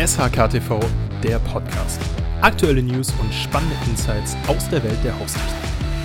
SHK-TV, der Podcast. Aktuelle News und spannende Insights aus der Welt der Haustechnik.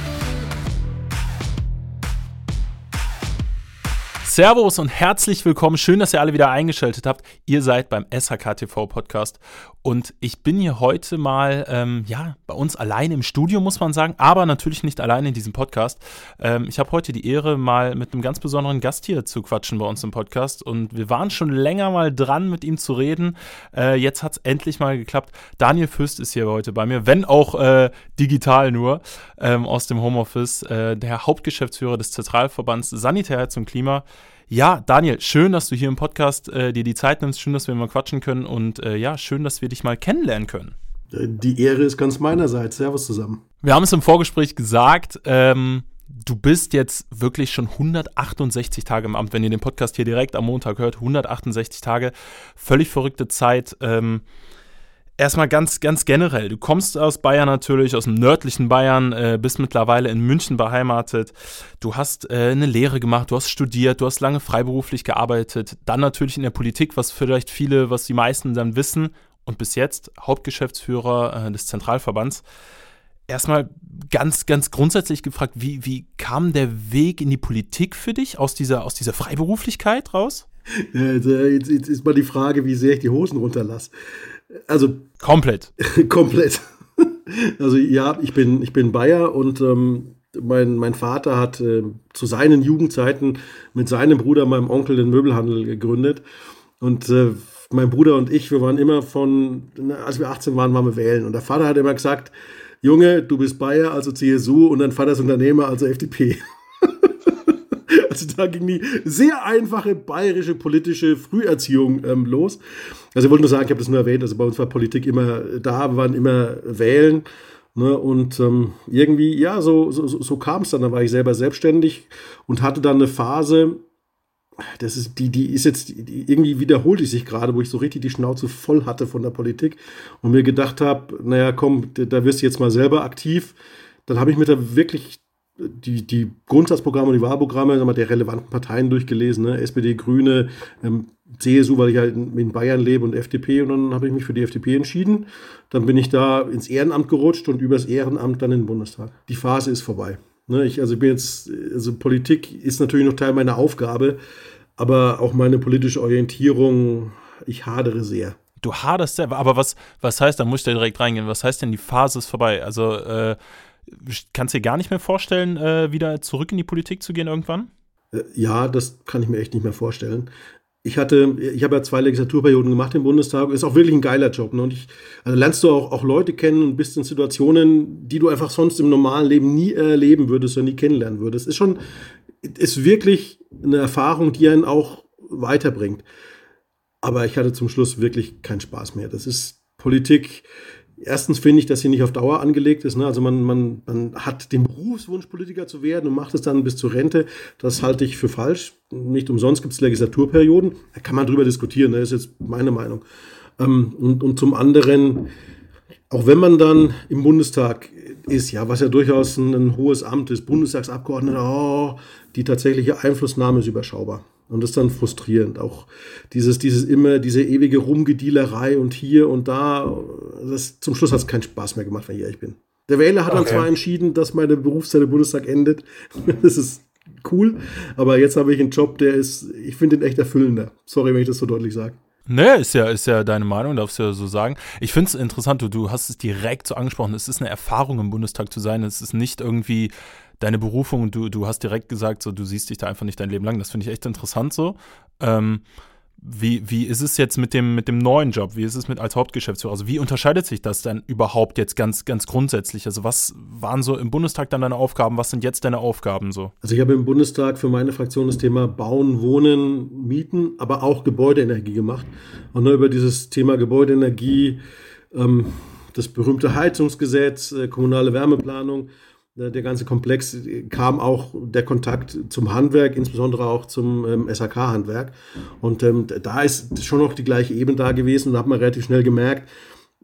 Servus und herzlich willkommen. Schön, dass ihr alle wieder eingeschaltet habt. Ihr seid beim SHK-TV Podcast und ich bin hier heute mal, bei uns alleine im Studio, muss man sagen, aber natürlich nicht alleine in diesem Podcast. Ich habe heute die Ehre, mal mit einem ganz besonderen Gast hier zu quatschen bei uns im Podcast und wir waren schon länger mal dran, mit ihm zu reden. Jetzt hat es endlich mal geklappt. Daniel Fürst ist hier heute bei mir, wenn auch digital nur, aus dem Homeoffice, der Hauptgeschäftsführer des Zentralverbands Sanität und Klima. Ja, Daniel, schön, dass du hier im Podcast dir die Zeit nimmst, schön, dass wir mal quatschen können und schön, dass wir dich mal kennenlernen können. Die Ehre ist ganz meinerseits. Servus zusammen. Wir haben es im Vorgespräch gesagt, du bist jetzt wirklich schon 168 Tage im Amt, wenn ihr den Podcast hier direkt am Montag hört, 168 Tage, völlig verrückte Zeit. Erstmal ganz generell, du kommst aus Bayern natürlich, aus dem nördlichen Bayern, bist mittlerweile in München beheimatet. Du hast eine Lehre gemacht, du hast studiert, du hast lange freiberuflich gearbeitet. Dann natürlich in der Politik, was die meisten dann wissen. Und bis jetzt Hauptgeschäftsführer des Zentralverbands. Erstmal ganz grundsätzlich gefragt, wie kam der Weg in die Politik für dich aus dieser Freiberuflichkeit raus? Jetzt ist mal die Frage, wie sehr ich die Hosen runterlasse. Also komplett. Komplett. Also ja, ich bin Bayer und mein Vater hat zu seinen Jugendzeiten mit seinem Bruder, meinem Onkel, den Möbelhandel gegründet. Und mein Bruder und ich, wir waren immer als wir 18 waren, wir wählen. Und der Vater hat immer gesagt, Junge, du bist Bayer, also CSU, und dein Vater ist Unternehmer, also FDP. Also da ging die sehr einfache bayerische politische Früherziehung los. Also ich wollte nur sagen, ich habe das nur erwähnt, also bei uns war Politik immer da, wir waren immer wählen. Ne, und irgendwie, ja, so kam es dann. Da war ich selber selbstständig und hatte dann eine Phase, die ist jetzt, irgendwie wiederholt die sich gerade, wo ich so richtig die Schnauze voll hatte von der Politik und mir gedacht habe, naja, komm, da wirst du jetzt mal selber aktiv. Dann habe ich mir da wirklich die Grundsatzprogramme und die Wahlprogramme der relevanten Parteien durchgelesen, ne? SPD, Grüne, CSU, weil ich halt in Bayern lebe, und FDP, und dann habe ich mich für die FDP entschieden. Dann bin ich da ins Ehrenamt gerutscht und übers Ehrenamt dann in den Bundestag. Die Phase ist vorbei. Ne? Politik ist natürlich noch Teil meiner Aufgabe, aber auch meine politische Orientierung, ich hadere sehr. Du haderst sehr, aber was heißt, da muss ich da direkt reingehen, was heißt denn, die Phase ist vorbei? Also, kannst du dir gar nicht mehr vorstellen, wieder zurück in die Politik zu gehen irgendwann? Ja, das kann ich mir echt nicht mehr vorstellen. Ich habe ja 2 Legislaturperioden gemacht im Bundestag. Ist auch wirklich ein geiler Job. Ne? Und lernst du auch Leute kennen und bist in Situationen, die du einfach sonst im normalen Leben nie erleben würdest oder nie kennenlernen würdest. Ist wirklich eine Erfahrung, die einen auch weiterbringt. Aber ich hatte zum Schluss wirklich keinen Spaß mehr. Das ist Politik. Erstens finde ich, dass sie nicht auf Dauer angelegt ist. Ne? Also man hat den Berufswunsch, Politiker zu werden und macht es dann bis zur Rente. Das halte ich für falsch. Nicht umsonst gibt es Legislaturperioden. Da kann man drüber diskutieren. Das ist jetzt meine Meinung. Und zum anderen, auch wenn man dann im Bundestag ist, ja, was ja durchaus ein hohes Amt ist, Bundestagsabgeordneter, die tatsächliche Einflussnahme ist überschaubar. Und das ist dann frustrierend. Auch diese ewige Rumgedielerei und hier und da, zum Schluss hat es keinen Spaß mehr gemacht, wenn ich ehrlich bin. Der Wähler hat dann zwar entschieden, dass meine Berufszeit im Bundestag endet. Das ist cool. Aber jetzt habe ich einen Job, ich finde den echt erfüllender. Sorry, wenn ich das so deutlich sage. Ne, ist ja deine Meinung, darfst du ja so sagen. Ich finde es interessant, du hast es direkt so angesprochen, es ist eine Erfahrung im Bundestag zu sein, es ist nicht irgendwie deine Berufung, du hast direkt gesagt, so, du siehst dich da einfach nicht dein Leben lang, das finde ich echt interessant so. Wie ist es jetzt mit dem neuen Job, wie ist es als Hauptgeschäftsführer, also wie unterscheidet sich das denn überhaupt jetzt ganz grundsätzlich, also was waren so im Bundestag dann deine Aufgaben, was sind jetzt deine Aufgaben so? Also ich habe im Bundestag für meine Fraktion das Thema Bauen, Wohnen, Mieten, aber auch Gebäudeenergie gemacht und über dieses Thema Gebäudeenergie, das berühmte Heizungsgesetz, kommunale Wärmeplanung, der ganze Komplex, kam auch der Kontakt zum Handwerk, insbesondere auch zum SHK-Handwerk. Und da ist schon noch die gleiche Ebene da gewesen und da hat man relativ schnell gemerkt,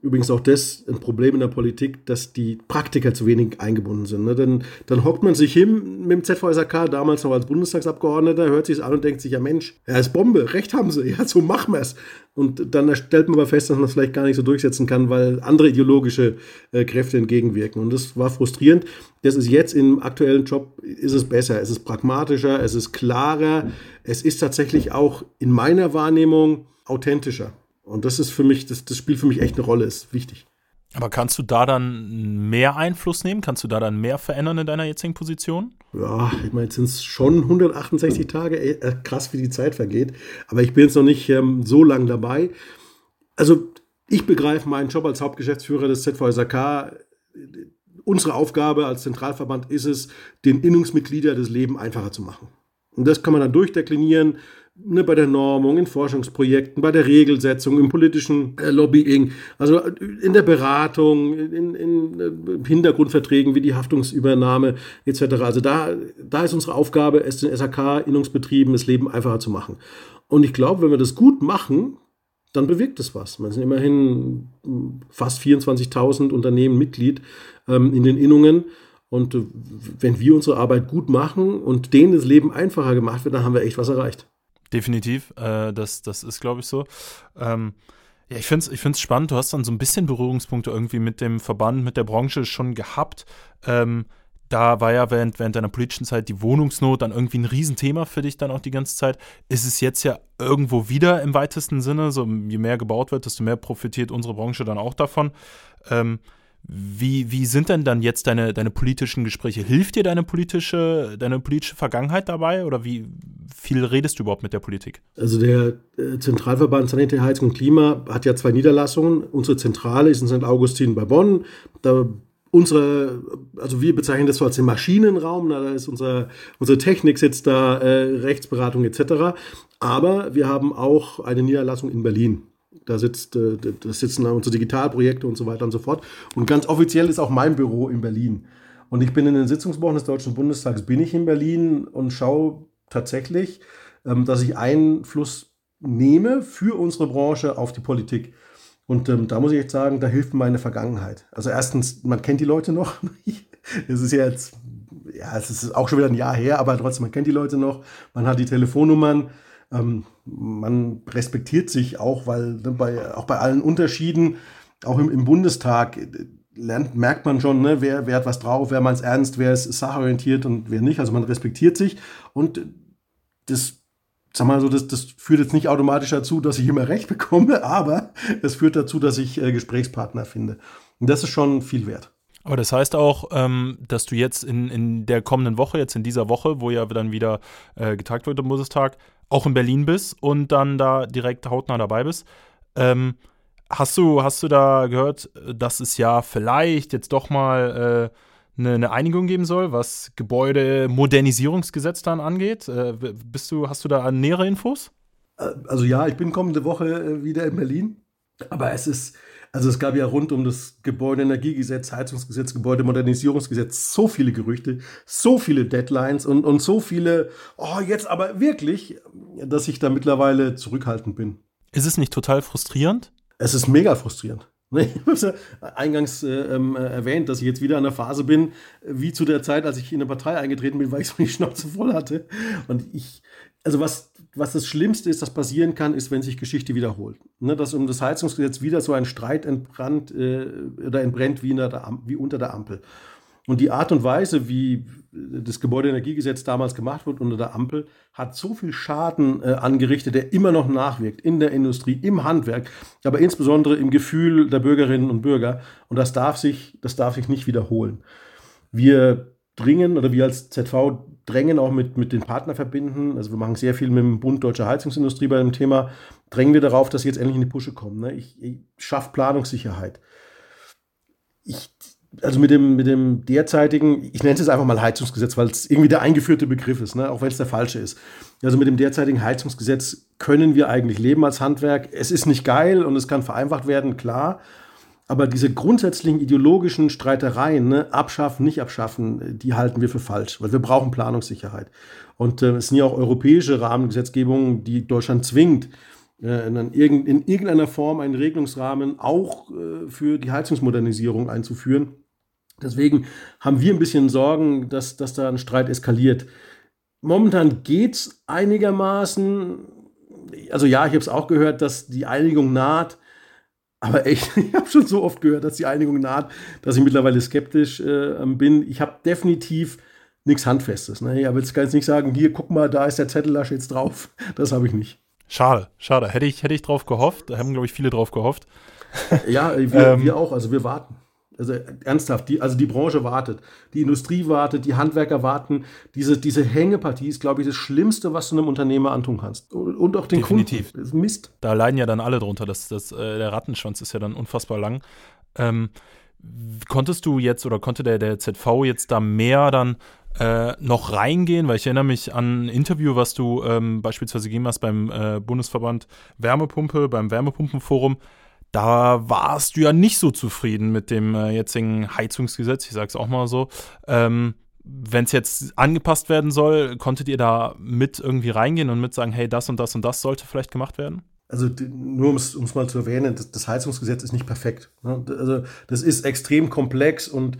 übrigens auch das ein Problem in der Politik, dass die Praktiker zu wenig eingebunden sind. Ne? Dann hockt man sich hin mit dem ZVSAK, damals noch als Bundestagsabgeordneter, hört sich es an und denkt sich, ja Mensch, ja, ist Bombe, recht haben sie, ja, so machen wir es. Und dann stellt man aber fest, dass man es vielleicht gar nicht so durchsetzen kann, weil andere ideologische Kräfte entgegenwirken. Und das war frustrierend. Das ist jetzt im aktuellen Job, ist es besser, es ist pragmatischer, es ist klarer, es ist tatsächlich auch in meiner Wahrnehmung authentischer. Und das ist für mich, das spielt für mich echt eine Rolle, ist wichtig. Aber kannst du da dann mehr Einfluss nehmen? Kannst du da dann mehr verändern in deiner jetzigen Position? Ja, ich meine, jetzt sind es schon 168 Tage, krass, wie die Zeit vergeht. Aber ich bin jetzt noch nicht so lang dabei. Also ich begreife meinen Job als Hauptgeschäftsführer des ZVSAK. Unsere Aufgabe als Zentralverband ist es, den Innungsmitgliedern das Leben einfacher zu machen. Und das kann man dann durchdeklinieren, ne, bei der Normung, in Forschungsprojekten, bei der Regelsetzung, im politischen Lobbying, also in der Beratung, in Hintergrundverträgen wie die Haftungsübernahme etc. Also da ist unsere Aufgabe, es den SAK-Innungsbetrieben das Leben einfacher zu machen. Und ich glaube, wenn wir das gut machen, dann bewirkt es was. Man sind immerhin fast 24.000 Unternehmen Mitglied in den Innungen. Und wenn wir unsere Arbeit gut machen und denen das Leben einfacher gemacht wird, dann haben wir echt was erreicht. Definitiv, das ist, glaube ich, so. Ja, ich find's spannend, du hast dann so ein bisschen Berührungspunkte irgendwie mit dem Verband, mit der Branche schon gehabt. Da war ja während deiner politischen Zeit die Wohnungsnot dann irgendwie ein Riesenthema für dich dann auch die ganze Zeit. Ist es jetzt ja irgendwo wieder im weitesten Sinne, so je mehr gebaut wird, desto mehr profitiert unsere Branche dann auch davon. Wie sind denn dann jetzt deine politischen Gespräche? Hilft dir deine politische Vergangenheit dabei oder wie viel redest du überhaupt mit der Politik? Also der Zentralverband Sanitär, Heizung und Klima hat ja 2 Niederlassungen. Unsere Zentrale ist in St. Augustin bei Bonn. Also wir bezeichnen das so als den Maschinenraum, da ist unsere Technik sitzt da, Rechtsberatung etc. Aber wir haben auch eine Niederlassung in Berlin. Da sitzen unsere Digitalprojekte und so weiter und so fort. Und ganz offiziell ist auch mein Büro in Berlin. Und ich bin in den Sitzungswochen des Deutschen Bundestags, bin ich in Berlin und schaue tatsächlich, dass ich Einfluss nehme für unsere Branche auf die Politik. Und da muss ich echt sagen, da hilft meine Vergangenheit. Also erstens, man kennt die Leute noch. Es ist ja jetzt, ja, es ist auch schon wieder ein Jahr her, aber trotzdem, man kennt die Leute noch. Man hat die Telefonnummern. Man respektiert sich auch, weil auch bei allen Unterschieden, auch im Bundestag, merkt man schon, ne, wer hat was drauf, wer meint es ernst, wer ist sachorientiert und wer nicht. Also man respektiert sich und das führt jetzt nicht automatisch dazu, dass ich immer recht bekomme, aber es führt dazu, dass ich Gesprächspartner finde. Und das ist schon viel wert. Aber das heißt auch, dass du jetzt in der kommenden Woche, jetzt in dieser Woche, wo ja dann wieder getagt wird im Bundestag, auch in Berlin bist und dann da direkt hautnah dabei bist. Hast du da gehört, dass es ja vielleicht jetzt doch mal eine Einigung geben soll, was Gebäudemodernisierungsgesetz dann angeht? Hast du da nähere Infos? Also ja, ich bin kommende Woche wieder in Berlin, aber es gab ja rund um das Gebäudeenergiegesetz, Heizungsgesetz, Gebäudemodernisierungsgesetz so viele Gerüchte, so viele Deadlines und so viele, jetzt aber wirklich, dass ich da mittlerweile zurückhaltend bin. Ist es nicht total frustrierend? Es ist mega frustrierend. Ich habe es ja eingangs erwähnt, dass ich jetzt wieder an der Phase bin, wie zu der Zeit, als ich in eine Partei eingetreten bin, weil ich so die Schnauze voll hatte. Und was das Schlimmste ist, das passieren kann, ist, wenn sich Geschichte wiederholt. Ne, dass um das Heizungsgesetz wieder so ein Streit entbrennt wie unter der Ampel. Und die Art und Weise, wie das Gebäudeenergiegesetz damals gemacht wurde unter der Ampel, hat so viel Schaden angerichtet, der immer noch nachwirkt in der Industrie, im Handwerk, aber insbesondere im Gefühl der Bürgerinnen und Bürger. Und das darf sich nicht wiederholen. Wir als ZV drängen auch mit den Partnerverbänden, also wir machen sehr viel mit dem Bund Deutscher Heizungsindustrie bei dem Thema, drängen wir darauf, dass sie jetzt endlich in die Pusche kommen. Ne? Ich schaffe Planungssicherheit. Also mit dem derzeitigen, ich nenne es jetzt einfach mal Heizungsgesetz, weil es irgendwie der eingeführte Begriff ist, ne? Auch wenn es der falsche ist. Also mit dem derzeitigen Heizungsgesetz können wir eigentlich leben als Handwerk. Es ist nicht geil und es kann vereinfacht werden, klar. Aber diese grundsätzlichen ideologischen Streitereien, ne, abschaffen, nicht abschaffen, die halten wir für falsch, weil wir brauchen Planungssicherheit. Und es sind ja auch europäische Rahmengesetzgebungen, die Deutschland zwingt, in irgendeiner Form einen Regelungsrahmen auch für die Heizungsmodernisierung einzuführen. Deswegen haben wir ein bisschen Sorgen, dass da ein Streit eskaliert. Momentan geht es einigermaßen. Also ja, ich habe es auch gehört, dass die Einigung naht. Aber echt, ich habe schon so oft gehört, dass die Einigung naht, dass ich mittlerweile skeptisch bin. Ich habe definitiv nichts Handfestes. Ne? Ich kann jetzt nicht sagen, hier, guck mal, da ist der Zettel, da steht's drauf. Das habe ich nicht. Schade. Hätte ich drauf gehofft. Da haben, glaube ich, viele drauf gehofft. Ja, wir auch. Also wir warten. Also ernsthaft, die Branche wartet, die Industrie wartet, die Handwerker warten. Diese Hängepartie ist, glaube ich, das Schlimmste, was du einem Unternehmer antun kannst. Und auch den Definitiv. Kunden. Das ist Mist. Da leiden ja dann alle drunter. Der Rattenschwanz ist ja dann unfassbar lang. Konntest du jetzt oder konnte der ZV jetzt da mehr dann noch reingehen? Weil ich erinnere mich an ein Interview, was du beispielsweise gegeben hast beim Bundesverband Wärmepumpe, beim Wärmepumpenforum. Da warst du ja nicht so zufrieden mit dem jetzigen Heizungsgesetz, ich sage es auch mal so. Wenn es jetzt angepasst werden soll, konntet ihr da mit irgendwie reingehen und mit sagen, hey, das und das und das sollte vielleicht gemacht werden? Also nur um es mal zu erwähnen, das Heizungsgesetz ist nicht perfekt. Ne? Also das ist extrem komplex und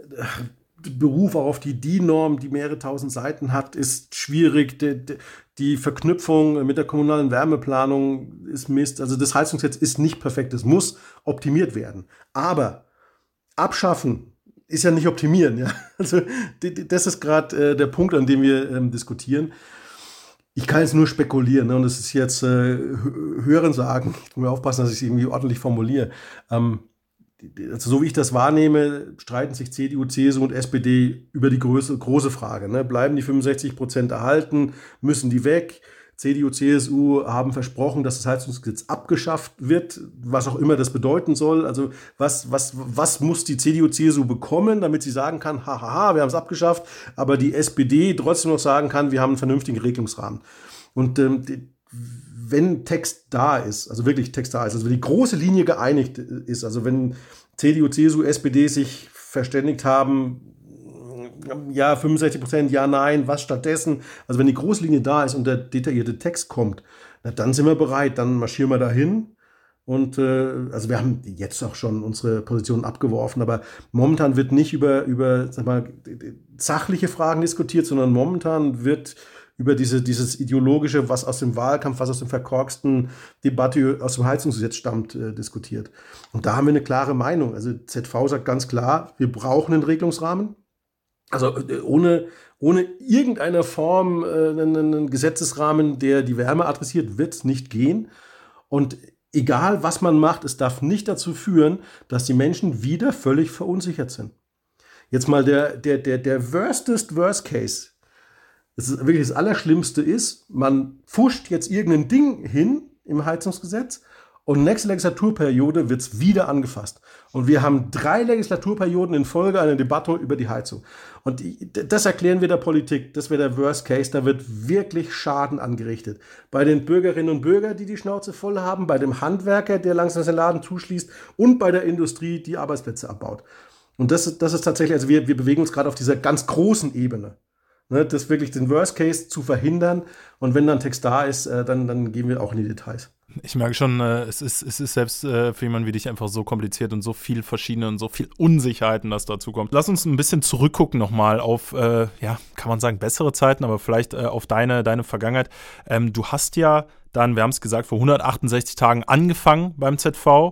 Beruf auch auf die DIN-Norm, die mehrere tausend Seiten hat, ist schwierig. Die Verknüpfung mit der kommunalen Wärmeplanung ist Mist. Also das Heizungsgesetz ist nicht perfekt. Es muss optimiert werden. Aber abschaffen ist ja nicht optimieren. Ja? Also das ist gerade der Punkt, an dem wir diskutieren. Ich kann jetzt nur spekulieren. Ne? Und das ist jetzt Hören sagen. Ich muss mir aufpassen, dass ich es irgendwie ordentlich formuliere. Also so wie ich das wahrnehme, streiten sich CDU, CSU und SPD über die große Frage. Ne? Bleiben die 65% erhalten? Müssen die weg? CDU, CSU haben versprochen, dass das Heizungsgesetz abgeschafft wird, was auch immer das bedeuten soll. Also was muss die CDU, CSU bekommen, damit sie sagen kann, hahaha, wir haben es abgeschafft, aber die SPD trotzdem noch sagen kann, wir haben einen vernünftigen Regelungsrahmen. Und wenn Text da ist, also wirklich Text da ist, also wenn die große Linie geeinigt ist, also wenn CDU, CSU, SPD sich verständigt haben, ja, 65%, ja, nein, was stattdessen, also wenn die große Linie da ist und der detaillierte Text kommt, na, dann sind wir bereit, dann marschieren wir dahin. Und also wir haben jetzt auch schon unsere Positionen abgeworfen, aber momentan wird nicht über sag mal, sachliche Fragen diskutiert, sondern momentan wird über dieses ideologische, was aus dem Wahlkampf, was aus dem verkorksten Debatte aus dem Heizungsgesetz stammt, diskutiert. Und da haben wir eine klare Meinung. Also ZV sagt ganz klar, wir brauchen einen Regelungsrahmen. Also ohne irgendeiner Form einen Gesetzesrahmen, der die Wärme adressiert, wird es nicht gehen. Und egal, was man macht, es darf nicht dazu führen, dass die Menschen wieder völlig verunsichert sind. Jetzt mal der Worst Case. Das ist wirklich das Allerschlimmste ist, man pfuscht jetzt irgendein Ding hin im Heizungsgesetz und nächste Legislaturperiode wird es wieder angefasst. Und wir haben 3 Legislaturperioden in Folge eine Debatte über die Heizung. Und das erklären wir der Politik, das wäre der Worst Case, da wird wirklich Schaden angerichtet. Bei den Bürgerinnen und Bürgern, die Schnauze voll haben, bei dem Handwerker, der langsam seinen Laden zuschließt und bei der Industrie, die Arbeitsplätze abbaut. Und das ist tatsächlich, also wir bewegen uns gerade auf dieser ganz großen Ebene. Ne, das wirklich den Worst Case zu verhindern. Und wenn dann Text da ist, dann gehen wir auch in die Details. Ich merke schon, es ist selbst für jemanden wie dich einfach so kompliziert und so viel verschiedene und so viel Unsicherheiten, das dazu kommt. Lass uns ein bisschen zurückgucken nochmal auf, kann man sagen, bessere Zeiten, aber vielleicht auf deine Vergangenheit. Du hast ja dann, wir haben es gesagt, vor 168 Tagen angefangen beim ZV.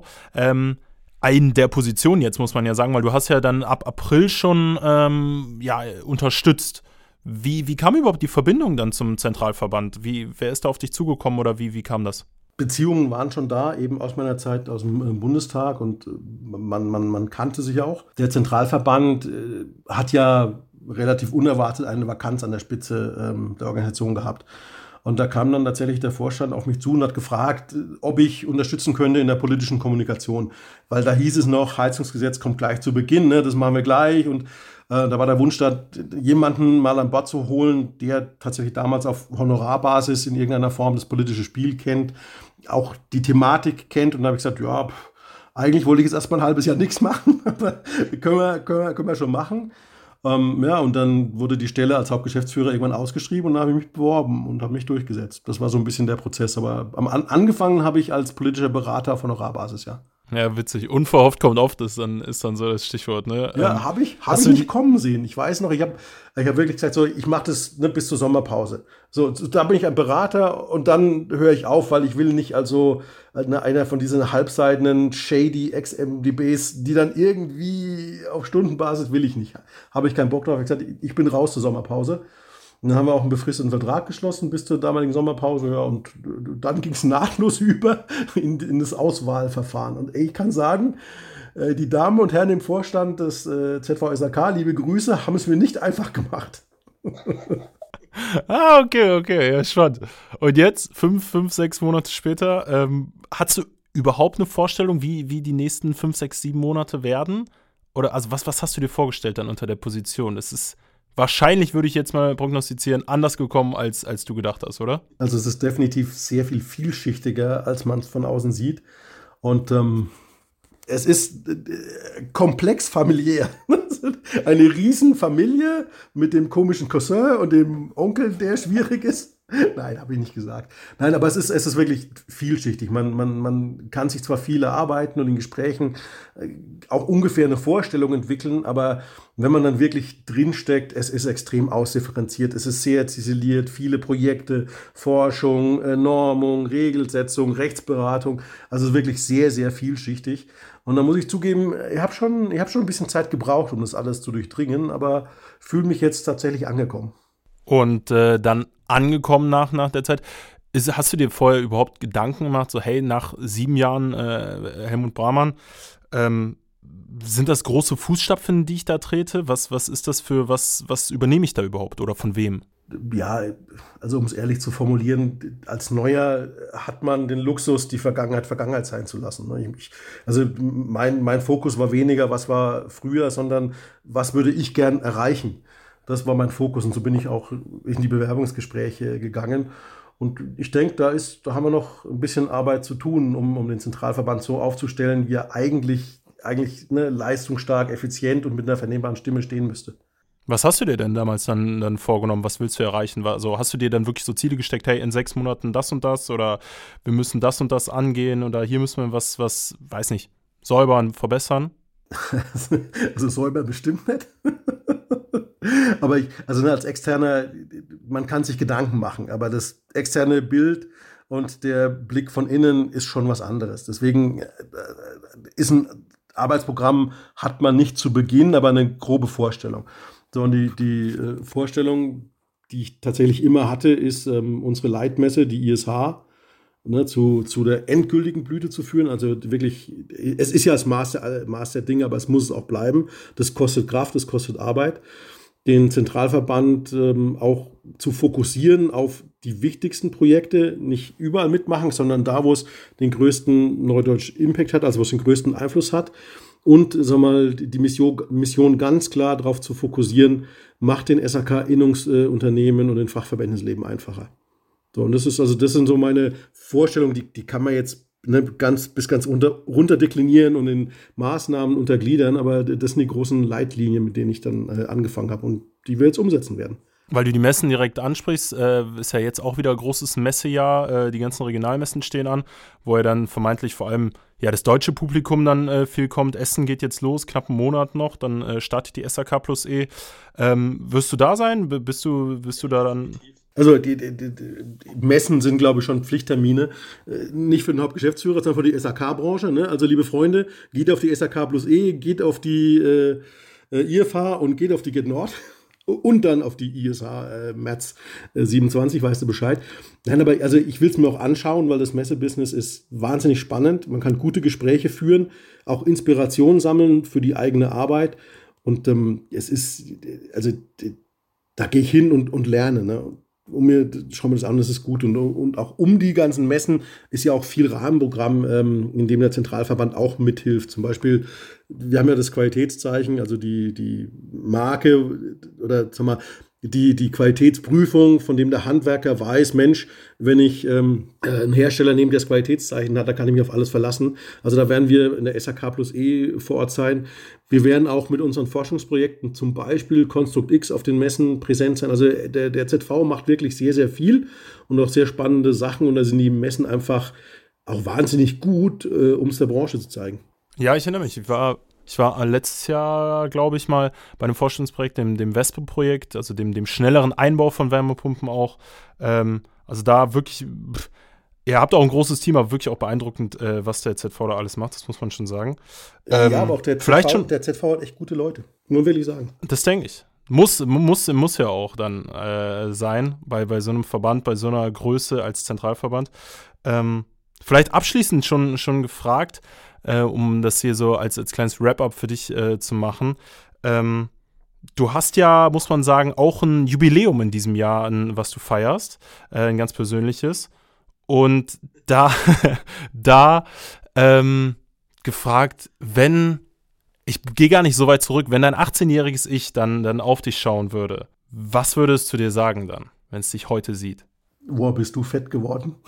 In der Position jetzt, muss man ja sagen, weil du hast ja dann ab April schon unterstützt. Wie kam überhaupt die Verbindung dann zum Zentralverband? Wer ist da auf dich zugekommen oder wie kam das? Beziehungen waren schon da, eben aus meiner Zeit aus dem Bundestag und man kannte sich auch. Der Zentralverband hat ja relativ unerwartet eine Vakanz an der Spitze der Organisation gehabt. Und da kam dann tatsächlich der Vorstand auf mich zu und hat gefragt, ob ich unterstützen könnte in der politischen Kommunikation. Weil da hieß es noch, Heizungsgesetz kommt gleich zu Beginn, ne, das machen wir gleich. Und da war der Wunsch da, jemanden mal an Bord zu holen, der tatsächlich damals auf Honorarbasis in irgendeiner Form das politische Spiel kennt, auch die Thematik kennt. Und da habe ich gesagt, ja, eigentlich wollte ich jetzt erstmal ein halbes Jahr nichts machen, aber können wir schon machen. Ja, und dann wurde die Stelle als Hauptgeschäftsführer irgendwann ausgeschrieben und dann habe ich mich beworben und habe mich durchgesetzt. Das war so ein bisschen der Prozess. Aber angefangen habe ich als politischer Berater auf Honorarbasis, ja. Ja, witzig. Unverhofft kommt oft, ist dann so das Stichwort, ne? Ja, habe ich nicht kommen sehen. Ich weiß noch, ich hab wirklich gesagt, so, ich mache das, ne, bis zur Sommerpause. So, da bin ich ein Berater und dann höre ich auf, weil ich will nicht einer von diesen halbseidenen shady Ex-MDBs, die dann irgendwie auf Stundenbasis will ich nicht. Habe ich keinen Bock drauf. Ich habe gesagt, ich bin raus zur Sommerpause. Und dann haben wir auch einen befristeten Vertrag geschlossen bis zur damaligen Sommerpause. Ja, und dann ging es nahtlos über in das Auswahlverfahren. Und ich kann sagen, die Damen und Herren im Vorstand des ZVSAK, liebe Grüße, haben es mir nicht einfach gemacht. Okay, ja, spannend. Und jetzt, 6 Monate später, hast du überhaupt eine Vorstellung, wie die nächsten 5, 6, 7 Monate werden? Oder also was hast du dir vorgestellt dann unter der Position? Es ist wahrscheinlich, würde ich jetzt mal prognostizieren, anders gekommen, als du gedacht hast, oder? Also es ist definitiv sehr viel vielschichtiger, als man es von außen sieht. Und es ist komplex familiär. Eine Riesenfamilie mit dem komischen Cousin und dem Onkel, der schwierig ist. Nein, habe ich nicht gesagt. Nein, aber es ist wirklich vielschichtig. Man kann sich zwar viel erarbeiten und in Gesprächen auch ungefähr eine Vorstellung entwickeln, aber wenn man dann wirklich drinsteckt, es ist extrem ausdifferenziert, es ist sehr ziseliert, viele Projekte, Forschung, Normung, Regelsetzung, Rechtsberatung, also wirklich sehr, sehr vielschichtig. Und da muss ich zugeben, ich habe schon ein bisschen Zeit gebraucht, um das alles zu durchdringen, aber fühle mich jetzt tatsächlich angekommen. Und dann angekommen nach der Zeit, hast du dir vorher überhaupt Gedanken gemacht, so hey, nach 7 Jahren Helmut Brahmann, sind das große Fußstapfen, die ich da trete? Was ist das für, was übernehme ich da überhaupt oder von wem? Ja, also um es ehrlich zu formulieren, als Neuer hat man den Luxus, die Vergangenheit sein zu lassen. Also mein Fokus war weniger, was war früher, sondern was würde ich gern erreichen. Das war mein Fokus und so bin ich auch in die Bewerbungsgespräche gegangen. Und ich denke, da haben wir noch ein bisschen Arbeit zu tun, um den Zentralverband so aufzustellen, wie er eigentlich leistungsstark, effizient und mit einer vernehmbaren Stimme stehen müsste. Was hast du dir denn damals dann vorgenommen? Was willst du erreichen? Also hast du dir dann wirklich so Ziele gesteckt, hey, in 6 Monaten das und das oder wir müssen das und das angehen oder hier müssen wir was weiß nicht, säubern, verbessern? Also säubern bestimmt nicht. Aber als Externer, man kann sich Gedanken machen, aber das externe Bild und der Blick von innen ist schon was anderes. Deswegen ist ein Arbeitsprogramm, hat man nicht zu Beginn, aber eine grobe Vorstellung. So, und die Vorstellung, die ich tatsächlich immer hatte, ist unsere Leitmesse, die ISH, zu der endgültigen Blüte zu führen. Also wirklich, es ist ja das Maß der Dinge, aber es muss es auch bleiben. Das kostet Kraft, das kostet Arbeit. Den Zentralverband auch zu fokussieren auf die wichtigsten Projekte, nicht überall mitmachen, sondern da, wo es den größten Neudeutsch Impact hat, also wo es den größten Einfluss hat. Und die Mission ganz klar darauf zu fokussieren, macht den SAK-Innungsunternehmen und den Fachverbänden das Leben einfacher. So, und das sind so meine Vorstellungen, die kann man jetzt ganz runter deklinieren und in Maßnahmen untergliedern, aber das sind die großen Leitlinien, mit denen ich dann angefangen habe und die wir jetzt umsetzen werden. Weil du die Messen direkt ansprichst, ist ja jetzt auch wieder ein großes Messejahr, die ganzen Regionalmessen stehen an, wo ja dann vermeintlich vor allem das deutsche Publikum dann viel kommt. Essen geht jetzt los, knapp einen Monat noch, dann startet die SAK+E. Wirst du da sein? Bist du da dann? Also die Messen sind, glaube ich, schon Pflichttermine, nicht für den Hauptgeschäftsführer, sondern für die SAK-Branche. Ne? Also liebe Freunde, geht auf die SAK+E, geht auf die IFH und geht auf die Get Nord und dann auf die ISH März 27, weißt du Bescheid. Nein, aber also ich will es mir auch anschauen, weil das Messebusiness ist wahnsinnig spannend. Man kann gute Gespräche führen, auch Inspiration sammeln für die eigene Arbeit. Und es ist, also da gehe ich hin und lerne, ne? Schau mir das an, das ist gut. Und auch um die ganzen Messen ist ja auch viel Rahmenprogramm, in dem der Zentralverband auch mithilft. Zum Beispiel, wir haben ja das Qualitätszeichen, also die Marke oder sag mal, die Qualitätsprüfung, von dem der Handwerker weiß, Mensch, wenn ich einen Hersteller nehme, der das Qualitätszeichen hat, da kann ich mich auf alles verlassen. Also da werden wir in der SAK+E vor Ort sein. Wir werden auch mit unseren Forschungsprojekten, zum Beispiel Construct X, auf den Messen präsent sein. Also der ZV macht wirklich sehr, sehr viel und auch sehr spannende Sachen. Und da sind die Messen einfach auch wahnsinnig gut, um es der Branche zu zeigen. Ja, ich erinnere mich. Ich war letztes Jahr, glaube ich, mal bei einem Forschungsprojekt, dem Wespe-Projekt, also dem schnelleren Einbau von Wärmepumpen auch. Also da wirklich, ihr habt auch ein großes Team, aber wirklich auch beeindruckend, was der ZV da alles macht, das muss man schon sagen. Ja, aber auch der ZV hat echt gute Leute, muss man wirklich sagen. Das denke ich. Muss ja auch dann sein, bei so einem Verband, bei so einer Größe als Zentralverband. Vielleicht abschließend schon gefragt, um das hier so als kleines Wrap-up für dich zu machen. Du hast ja, muss man sagen, auch ein Jubiläum in diesem Jahr, was du feierst, ein ganz persönliches. Und da gefragt, ich gehe gar nicht so weit zurück, wenn dein 18-jähriges Ich dann auf dich schauen würde, was würde es zu dir sagen dann, wenn es dich heute sieht? Boah, bist du fett geworden?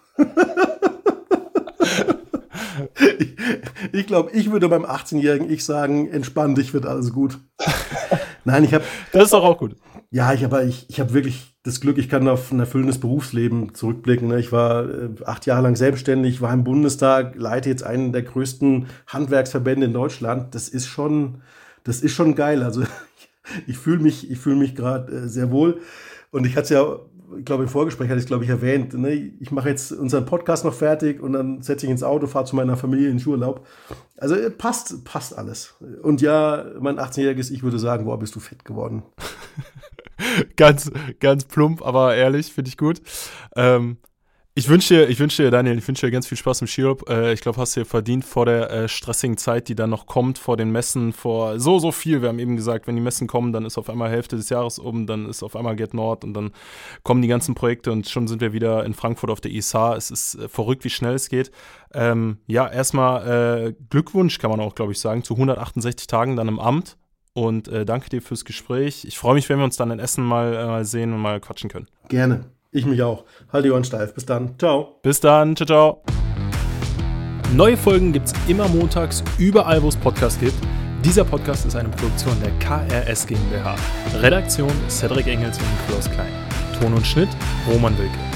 Ich glaube, ich würde beim 18-jährigen Ich sagen, entspann dich, wird alles gut. Nein, das ist doch auch gut. Ja, ich habe wirklich das Glück, ich kann auf ein erfüllendes Berufsleben zurückblicken. Ne? Ich war 8 Jahre lang selbstständig, war im Bundestag, leite jetzt einen der größten Handwerksverbände in Deutschland. Das ist schon geil. Also ich fühle mich gerade sehr wohl. Und ich hatte es ja, ich glaube, im Vorgespräch hatte ich es, glaube ich, erwähnt, ne? Ich mache jetzt unseren Podcast noch fertig und dann setze ich ins Auto, fahre zu meiner Familie in Schulurlaub. Also passt alles. Und ja, mein 18-jähriges Ich würde sagen, boah, bist du fett geworden. Ganz, ganz plump, aber ehrlich, finde ich gut. Ich wünsche dir, Daniel, ganz viel Spaß im Skiurlaub. Ich glaube, hast du dir verdient vor der stressigen Zeit, die dann noch kommt, vor den Messen, vor so viel. Wir haben eben gesagt, wenn die Messen kommen, dann ist auf einmal Hälfte des Jahres um, dann ist auf einmal Get Nord und dann kommen die ganzen Projekte und schon sind wir wieder in Frankfurt auf der ISH. Es ist verrückt, wie schnell es geht. Ja, erstmal Glückwunsch, kann man auch, glaube ich, sagen, zu 168 Tagen dann im Amt. Und danke dir fürs Gespräch. Ich freue mich, wenn wir uns dann in Essen mal sehen und mal quatschen können. Gerne. Ich mich auch. Halt die Ohren steif. Bis dann. Ciao. Bis dann. Ciao, ciao. Neue Folgen gibt's immer montags, überall, wo es Podcasts gibt. Dieser Podcast ist eine Produktion der KRS GmbH. Redaktion Cedric Engels und Klaus Klein. Ton und Schnitt Roman Wilke.